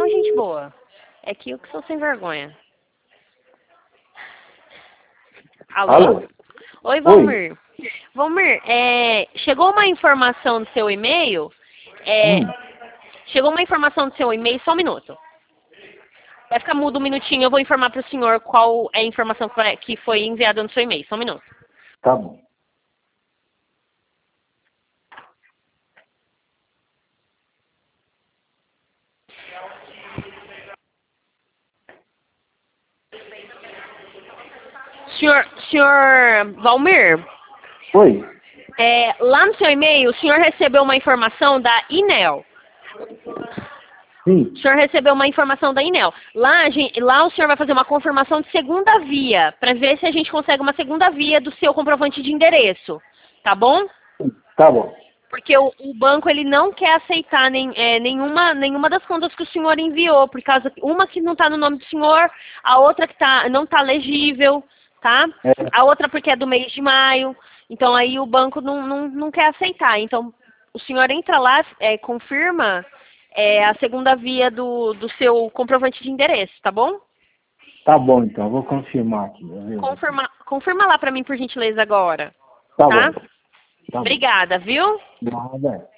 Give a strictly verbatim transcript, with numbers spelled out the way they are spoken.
uma gente boa. É que eu que sou sem vergonha. Alô? Alô? Oi, Valmir. Oi. Valmir, é, chegou uma informação do seu e-mail. É, Hum. Chegou uma informação do seu e-mail, só um minuto. Vai ficar mudo um minutinho, eu vou informar para o senhor qual é a informação que foi, que foi enviada no seu e-mail. Só um minuto. Tá bom. Senhor, senhor Valmir, Oi. é, lá no seu e-mail, o senhor recebeu uma informação da Inel. Sim. O senhor recebeu uma informação da Inel. Lá, a gente, lá o senhor vai fazer uma confirmação de segunda via, para ver se a gente consegue uma segunda via do seu comprovante de endereço. Tá bom? Tá bom. Porque o, o banco ele não quer aceitar nem, é, nenhuma, nenhuma das contas que o senhor enviou, por causa uma que não está no nome do senhor, a outra que tá, não está legível, tá? É. A outra porque é do mês de maio. Então aí o banco não, não, não quer aceitar. Então o senhor entra lá, é, confirma é, a segunda via do, do seu comprovante de endereço, tá bom? Tá bom, então. Vou confirmar aqui. Viu? Confirma, confirma lá para mim, por gentileza, agora. Tá Tá? bom. Tá Obrigada, viu? bom. Nada.